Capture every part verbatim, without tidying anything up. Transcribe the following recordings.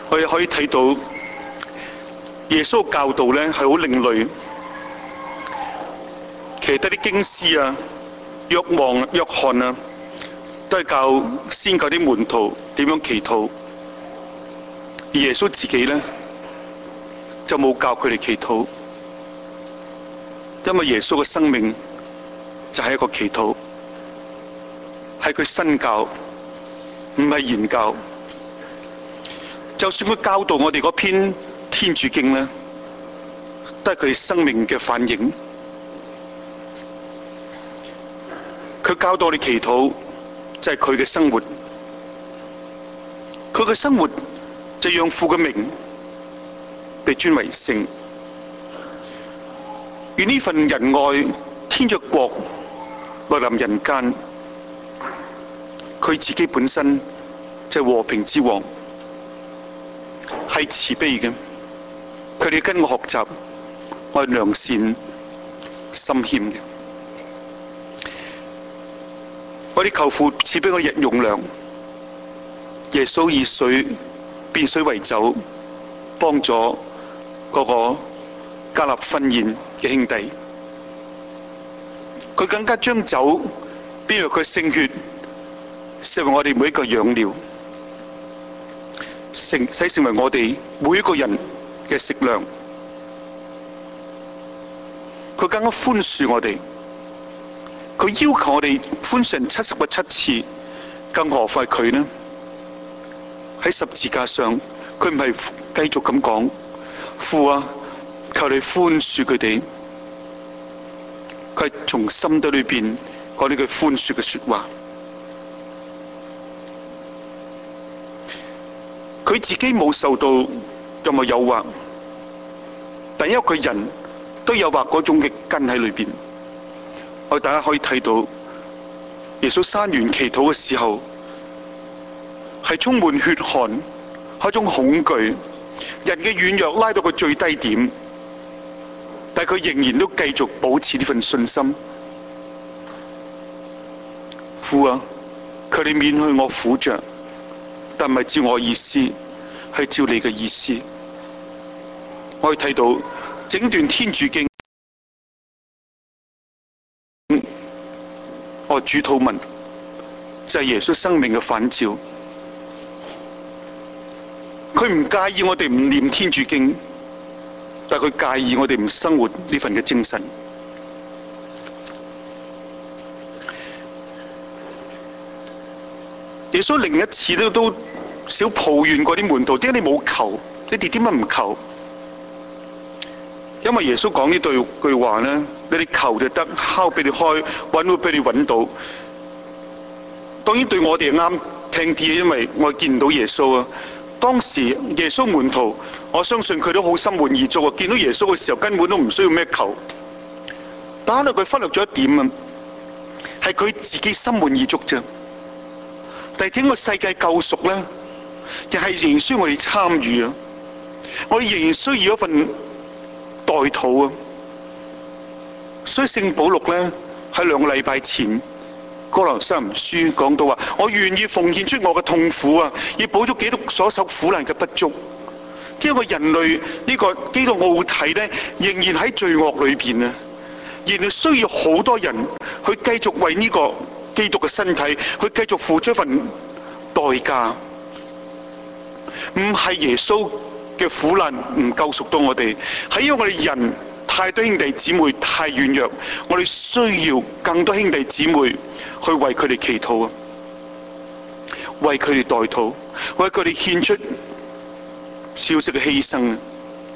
我哋可以睇到耶穌嘅教導咧係好另類。其實得啲經師啊、若望、約翰啊，都係教先教啲門徒點樣祈禱，而耶穌自己咧就冇教佢哋祈禱，因為耶穌嘅生命就係一個祈禱，係佢身教，唔係言教。就算佢教導我哋嗰篇天主經咧，都係佢生命嘅反映。佢教導我哋祈禱，就係佢嘅生活。佢嘅生活就讓父嘅名被尊為聖。願呢份仁愛天主國來臨人間。佢自己本身就係和平之王，係慈悲嘅。佢哋跟我學習，我係良善心謙嘅。我哋求父賜俾我日用糧。耶穌以水變水為酒，幫咗嗰個加納婚宴嘅兄弟。佢更加將酒變為佢聖血，成為我哋每一個養料，成使成為我哋每一個人嘅食糧。佢更加寬恕我哋。佢要求我哋寬恕人七十個七次，更何況佢呢？喺十字架上，佢唔係繼續咁講，父啊，求你寬恕佢哋。佢係從心底裏邊講呢句寬恕嘅說話。佢自己冇受到任何誘惑，但因為佢人都誘惑嗰種嘅根喺裏邊。我哋大家可以睇到，耶穌山園祈禱嘅時候，係充滿血汗，係一種恐懼，人嘅軟弱拉到佢最低點，但係佢仍然都繼續保持呢份信心。父啊，求你免去我苦着，但唔係照我意思，係照你嘅意思。我可以睇到整段天主經。我主禱文就係耶穌生命嘅反照。佢唔介意我哋唔念天主經，但佢介意我哋唔生活呢份嘅精神。耶穌另一次都都少抱怨過啲門徒，點解你冇求？你哋點解唔求？因為耶穌講呢對句話咧，你哋求就得，敲俾你開，揾會俾你揾到。當然對我哋係啱聽啲，因為我見唔到耶穌啊。當時耶穌門徒，我相信佢都好心滿意足啊。見到耶穌嘅時候，根本都唔需要咩求。但係佢忽略咗一點啊，係佢自己心滿意足啫。但係整個世界救贖咧，亦係仍然需要我哋參與啊。我哋仍然需要一份代禱啊。所以聖保祿咧喺兩個禮拜前哥林多前書講到話，我願意奉獻出我嘅痛苦啊，以補足基督所受苦難嘅不足。即係我人類呢個基督奧體咧，仍然喺罪惡裏邊啊，仍然需要好多人去繼續為呢個基督嘅身體去繼續付出一份代價。唔係耶穌嘅苦難唔救贖到我哋，係因為我哋人太多兄弟姊妹太軟弱，我哋需要更多兄弟姊妹去為佢哋祈禱啊，為佢哋代禱，為佢哋獻出少少嘅犧牲啊。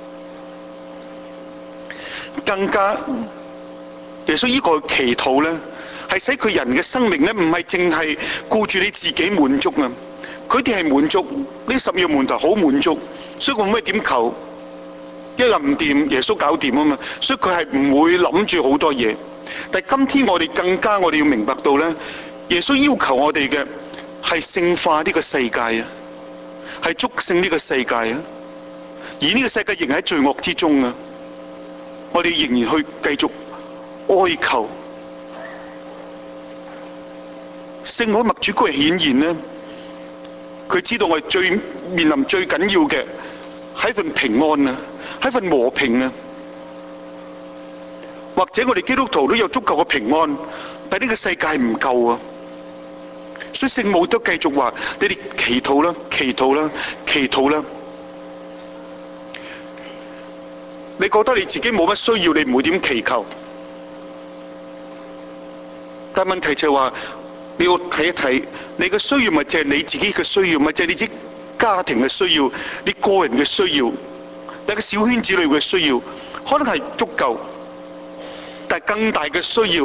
更加耶穌呢個祈禱咧，係使佢人嘅生命咧，唔係淨係顧住你自己滿足啊。佢哋係滿足，呢十二個門徒好滿足，所以我冇咩點求，因為唔掂，耶穌搞掂啊嘛，所以佢係唔會諗住好多嘢。但係今天我哋更加，我哋要明白到咧，耶穌要求我哋嘅係聖化呢個世界啊，係祝聖呢個世界啊，而呢個世界仍喺罪惡之中啊，我哋仍然去繼續哀求。聖母默主嗰日顯現咧， 佢知道我哋最面臨最緊要嘅係一份平安啊，係一份和平啊。或者我哋基督徒都有足夠嘅平安，但呢個世界唔夠啊。所以聖母都繼續話：你哋祈禱啦，祈禱啦，祈禱啦。你覺得你自己冇乜需要，你唔會點祈求。但問題就係話，你要睇一睇，你嘅需要咪就係你自己嘅需要，咪就係你自己家庭嘅需要，你個人嘅需要，你個小圈子裏嘅需要，可能係足夠。但係更大嘅需要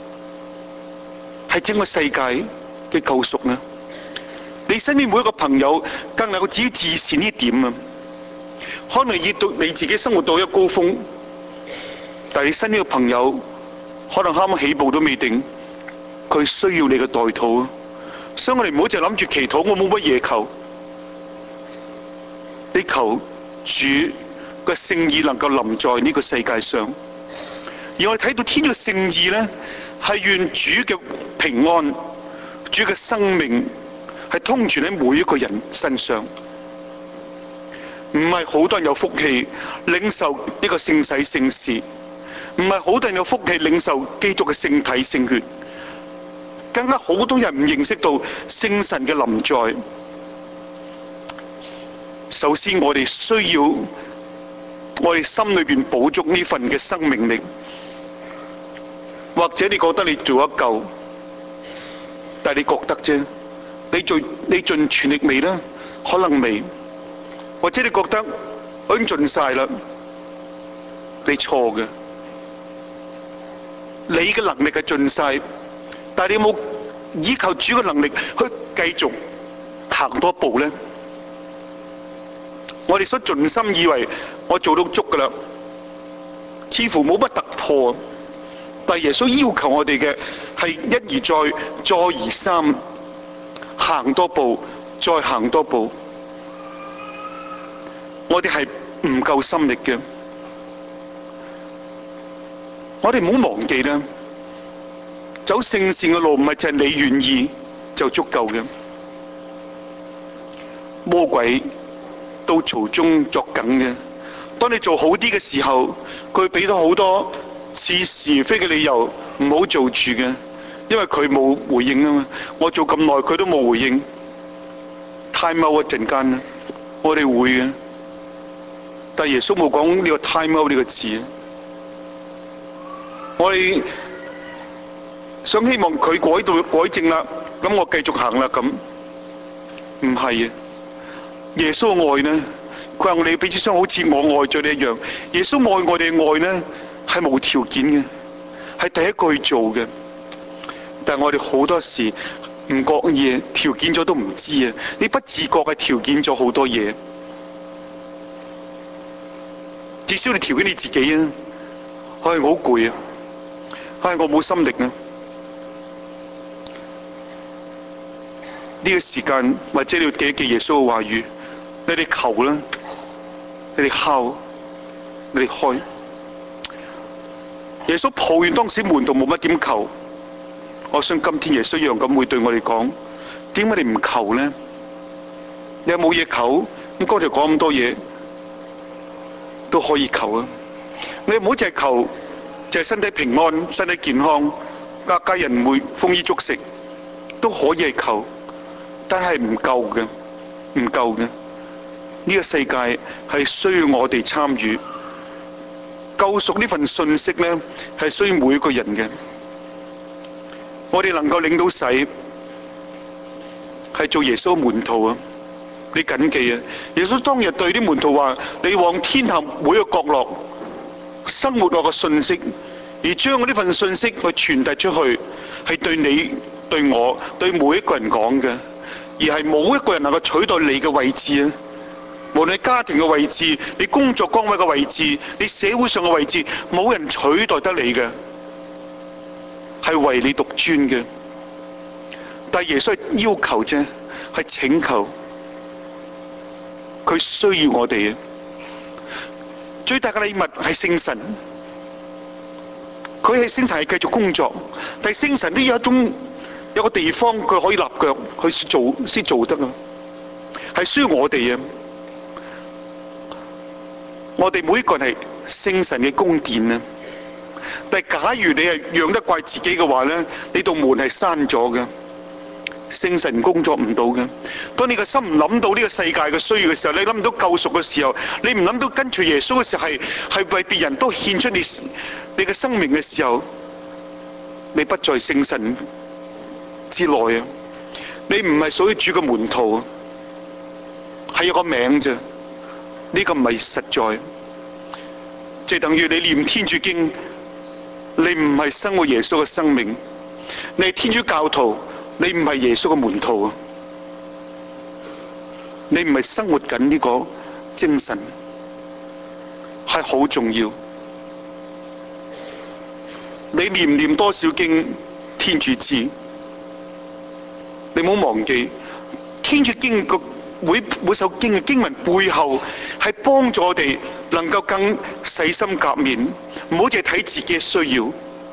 係整個世界嘅救贖呢？你身邊每一個朋友更能夠只要自善呢點啊！可能要到你自己生活到一個高峰，但係你身邊嘅朋友可能啱啱起步都未定，佢需要你嘅代禱啊！所以我哋唔好淨係諗住祈禱，我冇乜嘢求，你求主嘅聖意能夠臨在呢個世界上。而我哋睇到天嘅聖意呢，係願主嘅平安、主嘅生命係通傳喺每一個人身上。唔係好多人有福氣領受呢個聖洗聖事，唔係好多人有福氣領受基督嘅聖體聖血，更加好多人唔認識到聖神嘅臨在。首先我哋需要我哋心裏邊補足呢份嘅生命力。或者你覺得你做得夠，但係你覺得啫，你盡你盡全力未呢？可能未。或者你覺得我已經盡晒啦，你錯嘅。你嘅能力係盡晒，但係你有冇依靠主嘅能力去繼續行多步呢？我哋所盡心以為我做到足噶啦，似乎冇乜突破。但耶穌要求我哋嘅係一而再，再而三，行多步，再行多步。我哋係唔夠心力嘅，我哋唔好忘記啦。走聖善嘅路唔係就係你願意就足夠嘅，魔鬼都從中作梗嘅。當你做好啲嘅時候，佢俾到好多似是非嘅理由，唔好做住嘅，因為佢冇回應啊嘛。我做咁耐，佢都冇回應。time out 一陣間，我哋會嘅，但耶穌冇講呢個 time out 呢個字。我哋想希望佢改到改正啦，咁我繼續行啦，咁唔係啊。耶穌嘅愛呢，佢話我哋彼此相好似我愛咗你一樣。耶穌愛我哋嘅愛呢，係無條件嘅，係第一個去做嘅。但係我哋好多時唔覺意條件咗都唔知啊！你不自覺係條件咗好多嘢，至少你條件你自己啊！唉，我好攰啊！唉，我冇心力啊！呢個時間或者你要記一記耶穌嘅話語，你哋求啦，你哋敲，你哋開。耶穌抱怨當時門徒冇乜點求，我想今天耶穌一樣咁會對我哋講：點解你唔求呢？你有冇嘢求？咁剛才講咁多嘢都可以求啊！你唔好淨係求，就係身體平安、身體健康，家家人唔會豐衣足食，都可以係求，但係唔夠嘅，唔夠嘅。呢個世界係需要我哋參與。救贖呢份信息呢，係需要每一個人嘅。我哋能夠領到洗，係做耶穌門徒啊！你謹記啊！耶穌當日對啲門徒話：你往天下每一個角落生活落個信息，而將我呢份信息去傳遞出去，係對你、對我、對每一個人講嘅，而係冇一個人能夠取代你嘅位置啊！無論你家庭嘅位置、你工作崗位嘅位置、你社會上嘅位置，冇人取代得你嘅，係唯你獨尊嘅。但係耶穌係要求啫，係請求，佢需要我哋。最大嘅禮物係聖神，佢係聖神係繼續工作，但係聖神都有一種有個地方佢可以立腳去做先做得啊。 係需要我哋啊！我哋每一個人係聖神嘅宮殿啊！但係假如你係養得怪自己嘅話咧，你道門係閂咗嘅，聖神工作唔到嘅。當你個心唔諗到呢個世界嘅需要嘅時候，你諗唔到救贖嘅時候，你唔諗到跟隨耶穌嘅時候，係係為別人都獻出你你嘅生命嘅時候，你不在聖神之內啊！你唔係屬於主嘅門徒啊，係有個名啫，呢個唔係實在。即係等於你念天主經，你唔係生活耶穌嘅生命；你係天主教徒，你唔係耶穌嘅門徒啊！你唔係生活緊呢個精神，係好重要。你念唔念多少經，天主知。你唔好忘記，天主經個每每首經嘅經文背後係幫助我哋能夠更洗心革面，唔好淨係睇自己嘅需要，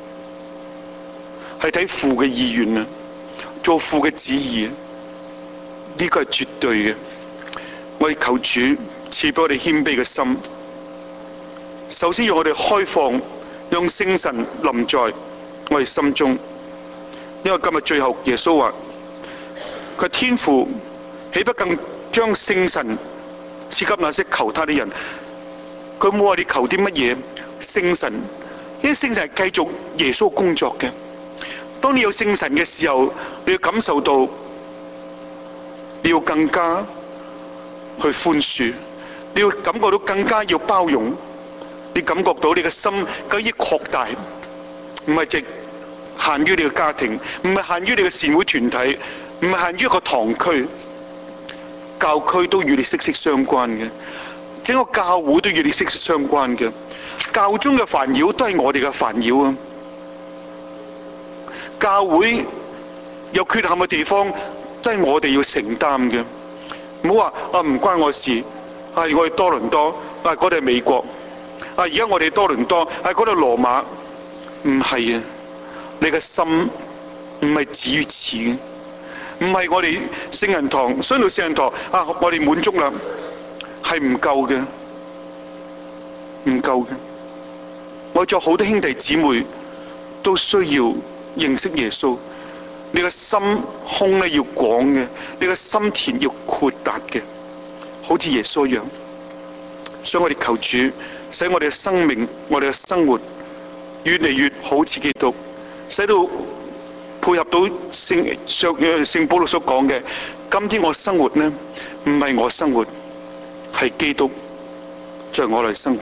係睇父嘅意願啊，做父嘅旨意啊，呢個係絕對嘅。我哋求主賜俾我哋謙卑嘅心，首先讓我哋開放，讓聖神臨在我哋心中。因為今日最後耶穌話，佢天父豈不更將聖神賜給那些求他的人？佢冇話你求啲乜嘢，聖神，因為聖神係繼續耶穌工作嘅。當你有聖神嘅時候，你要感受到，你要更加去寬恕，你要感覺到更加要包容，你感覺到你嘅心可以擴大，唔係淨限於你嘅家庭，唔係限於你嘅善會團體，唔係限於一個堂區，教區都與你息息相關嘅，整個教會都與你息息相關嘅。教中嘅煩擾都係我哋嘅煩擾啊！教會有缺陷嘅地方都係我哋要承擔嘅。唔好話啊唔關我事，啊我哋多倫多，啊嗰度係美國，啊而家我哋多倫多，啊嗰度羅馬，唔係啊！你嘅心唔係止於此嘅，唔係我哋聖人堂，上到聖人堂啊，我哋滿足啦，係唔夠嘅，唔夠嘅。我仲有好多兄弟姊妹都需要認識耶穌。你個心胸咧要廣嘅，你個心田要闊達嘅，好似耶穌一樣。所以我哋求主，使我哋嘅生命、我哋嘅生活越嚟越好似基督，使到配合到聖上聖保祿所講嘅，今天我生活呢，唔係我生活，係基督在我內生活。